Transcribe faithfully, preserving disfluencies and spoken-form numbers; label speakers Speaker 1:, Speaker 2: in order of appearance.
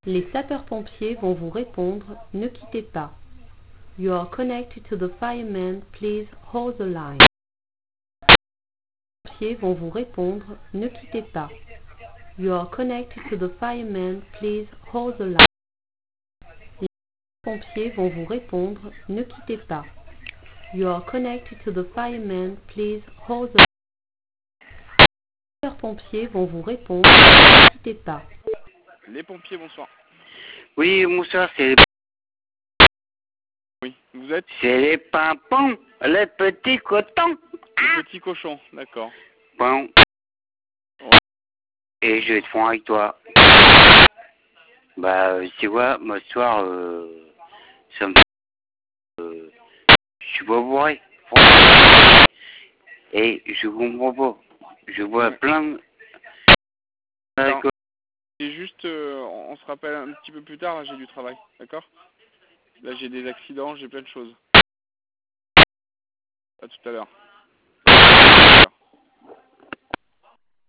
Speaker 1: Les sapeurs-pompiers vont vous répondre, ne quittez pas. You are connected to the firemen, please hold the line. Les sapeurs-pompiers vont vous répondre, ne quittez pas. You are connected to the firemen, please hold the line. Les sapeurs-pompiers vont vous répondre, ne quittez pas. You are connected to the firemen, please hold the line. Les sapeurs-pompiers vont vous répondre, ne quittez pas.
Speaker 2: Les pompiers, bonsoir.
Speaker 3: Oui, bonsoir, c'est les...
Speaker 2: Oui, vous êtes
Speaker 3: C'est les pimpons, les petits cotons.
Speaker 2: le petit cochon, d'accord.
Speaker 3: Bon. Et je vais te fondre avec toi. Bah, euh, tu vois, moi, ce soir, euh, ça me... Euh, je suis pas bourré. Et je comprends pas. Je vois plein de...
Speaker 2: Alors, c'est juste, euh, on se rappelle un petit peu plus tard, là j'ai du travail, d'accord? Là j'ai des accidents, j'ai plein de choses. À tout à l'heure.